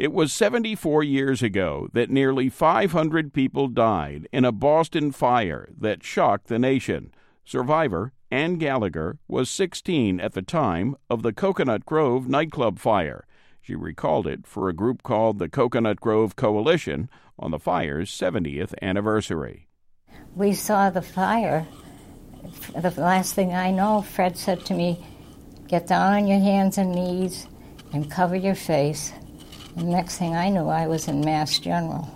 It was 74 years ago that nearly 500 people died in a Boston fire that shocked the nation. Survivor Ann Gallagher was 16 at the time of the Coconut Grove nightclub fire. She recalled it for a group called the Coconut Grove Coalition on the fire's 70th anniversary. We saw the fire. The last thing I know, Fred said to me, "Get down on your hands and knees and cover your face." And next thing I knew, I was in Mass General.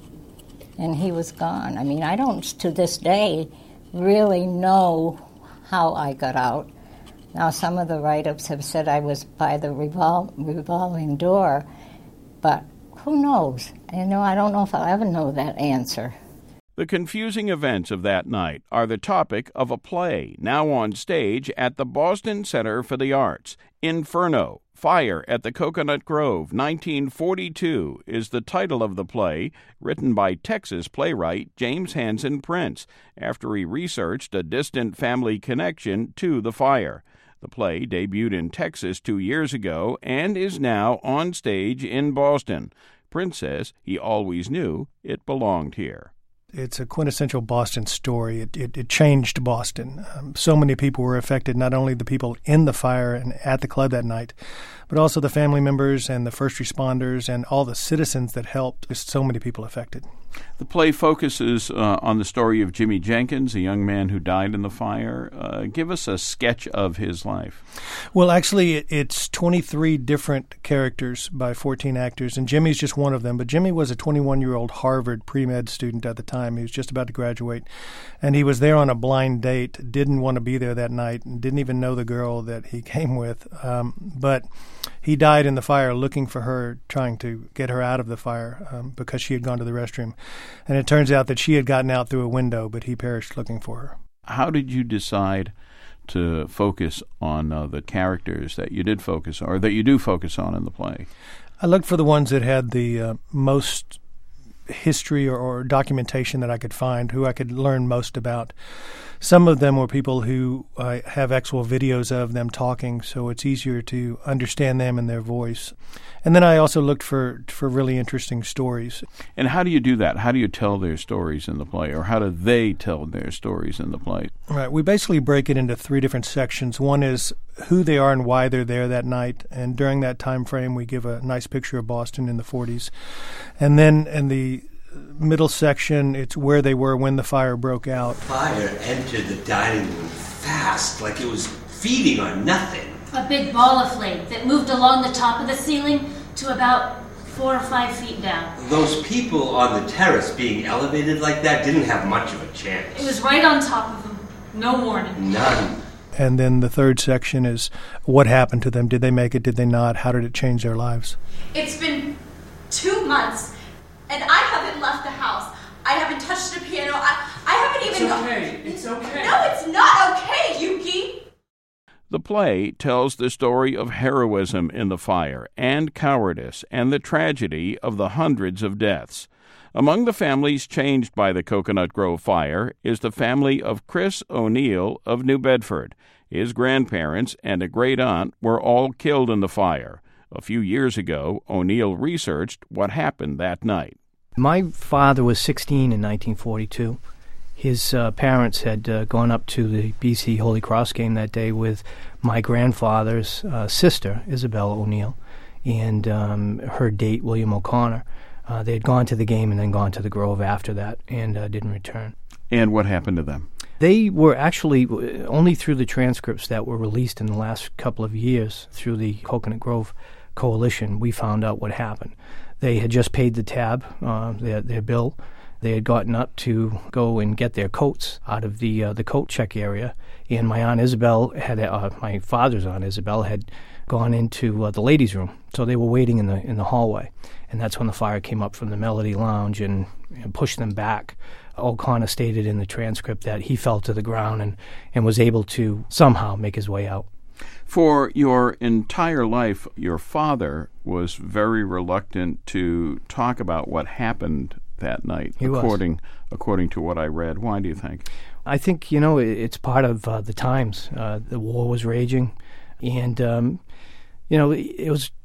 And he was gone. I mean, I don't, to this day, really know how I got out. Now, some of the write-ups have said I was by the revolving door, but who knows? I don't know if I'll ever know that answer. The confusing events of that night are the topic of a play now on stage at the Boston Center for the Arts. Inferno, Fire at the Coconut Grove, 1942, is the title of the play, written by Texas playwright James Hansen Prince, after he researched a distant family connection to the fire. The play debuted in Texas 2 years ago and is now on stage in Boston. Prince says he always knew it belonged here. It's a quintessential Boston story. It changed Boston. So many people were affected, not only the people in the fire and at the club that night, but also the family members and the first responders and all the citizens that helped. There's so many people affected. The play focuses on the story of Jimmy Jenkins, a young man who died in the fire. Give us a sketch of his life. Well, actually, it's 23 different characters by 14 actors, and Jimmy's just one of them. But Jimmy was a 21-year-old Harvard pre-med student at the time. He was just about to graduate, and he was there on a blind date, didn't want to be there that night, and didn't even know the girl that he came with. But he died in the fire looking for her, trying to get her out of the fire because she had gone to the restroom. And it turns out that she had gotten out through a window, but he perished looking for her. How did you decide to focus on the characters that you did focus on, or that you do focus on in the play? I looked for the ones that had the most history or documentation that I could find, who I could learn most about. Some of them were people who I have actual videos of them talking, so it's easier to understand them and their voice. And then I also looked for really interesting stories. And how do you do that? How do you tell their stories in the play, or how do they tell their stories in the play? Right. We basically break it into 3 different sections. One is who they are and why they're there that night, and during that time frame we give a nice picture of Boston in the 40s. And then in the middle section, it's where they were when the fire broke out. Fire entered the dining room fast, like it was feeding on nothing. A big ball of flame that moved along the top of the ceiling to about 4 or 5 feet down. Those people on the terrace being elevated like that didn't have much of a chance. It was right on top of them. No warning. None. And then the third section is what happened to them. Did they make it? Did they not? How did it change their lives? It's been 2 months. And I haven't left the house. I haven't touched the piano. I haven't even... It's okay. It's okay. No, it's not okay, Yuki. The play tells the story of heroism in the fire and cowardice and the tragedy of the hundreds of deaths. Among the families changed by the Coconut Grove fire is the family of Chris O'Neill of New Bedford. His grandparents and a great-aunt were all killed in the fire. A few years ago, O'Neill researched what happened that night. My father was 16 in 1942. His parents had gone up to the BC Holy Cross game that day with my grandfather's sister, Isabel O'Neill, and her date, William O'Connor. They had gone to the game and then gone to the Grove after that and didn't return. And what happened to them? They were actually only through the transcripts that were released in the last couple of years through the Coconut Grove Coalition, we found out what happened. They had just paid the tab, their bill. They had gotten up to go and get their coats out of the coat check area, and my Aunt Isabel my father's Aunt Isabel had gone into the ladies' room, so they were waiting in the hallway, and that's when the fire came up from the Melody Lounge and pushed them back. O'Connor stated in the transcript that he fell to the ground and was able to somehow make his way out. For your entire life, your father was very reluctant to talk about what happened that night, according to what I read. Why do you think? I think, it's part of the times. The war was raging, and, it was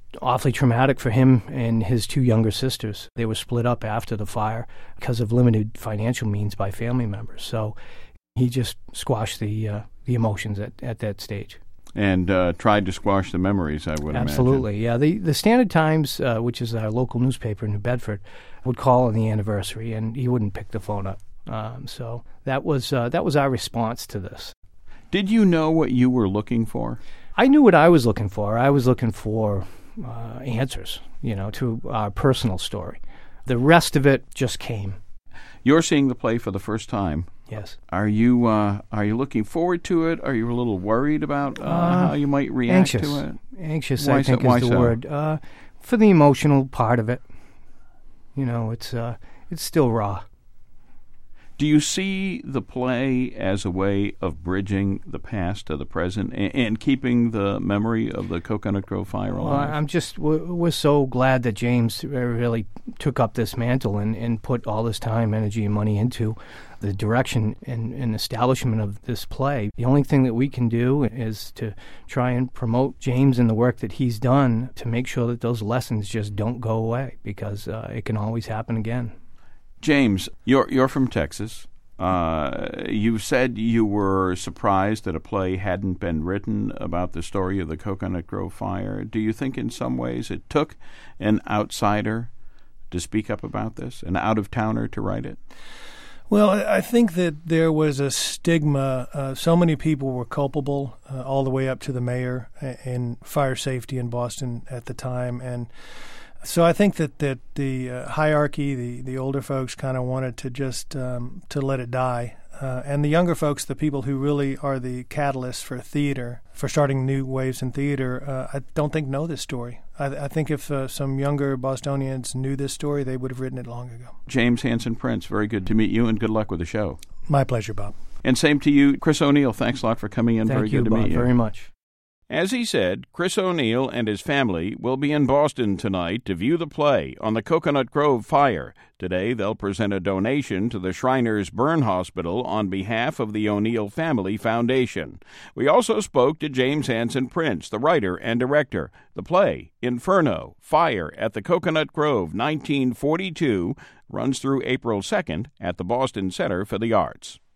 awfully traumatic for him and his two younger sisters. They were split up after the fire because of limited financial means by family members. So he just squashed the emotions at that stage. And tried to squash the memories, I would Absolutely, imagine. yeah. The Standard Times, which is our local newspaper in New Bedford, would call on the anniversary, and he wouldn't pick the phone up. So that was our response to this. Did you know what you were looking for? I knew what I was looking for. I was looking for answers, to our personal story. The rest of it just came. You're seeing the play for the first time. Yes. Are you looking forward to it? Are you a little worried about how you might react anxious. to it? Anxious, Why I think, so? is the word. For the emotional part of it. It's still raw. Do you see the play as a way of bridging the past to the present and keeping the memory of the Coconut Grove fire alive? We're so glad that James really took up this mantle and put all this time, energy, and money into the direction and establishment of this play. The only thing that we can do is to try and promote James and the work that he's done to make sure that those lessons just don't go away, because it can always happen again. James, you're from Texas. You said you were surprised that a play hadn't been written about the story of the Coconut Grove fire. Do you think in some ways it took an outsider to speak up about this, an out-of-towner to write it? Well, I think that there was a stigma. So many people were culpable, all the way up to the mayor in fire safety in Boston at the time. And so I think that the hierarchy, the older folks kind of wanted to just to let it die. And the younger folks, the people who really are the catalysts for theater, for starting new waves in theater, I don't think know this story. I think if some younger Bostonians knew this story, they would have written it long ago. James Hansen Prince, very good to meet you, and good luck with the show. My pleasure, Bob. And same to you, Chris O'Neill. Thanks a lot for coming in. Very good to meet you. Thank you, Bob, very much. As he said, Chris O'Neill and his family will be in Boston tonight to view the play on the Coconut Grove fire. Today, they'll present a donation to the Shriners Burn Hospital on behalf of the O'Neill Family Foundation. We also spoke to James Hansen Prince, the writer and director. The play, Inferno, Fire at the Coconut Grove, 1942, runs through April 2nd at the Boston Center for the Arts.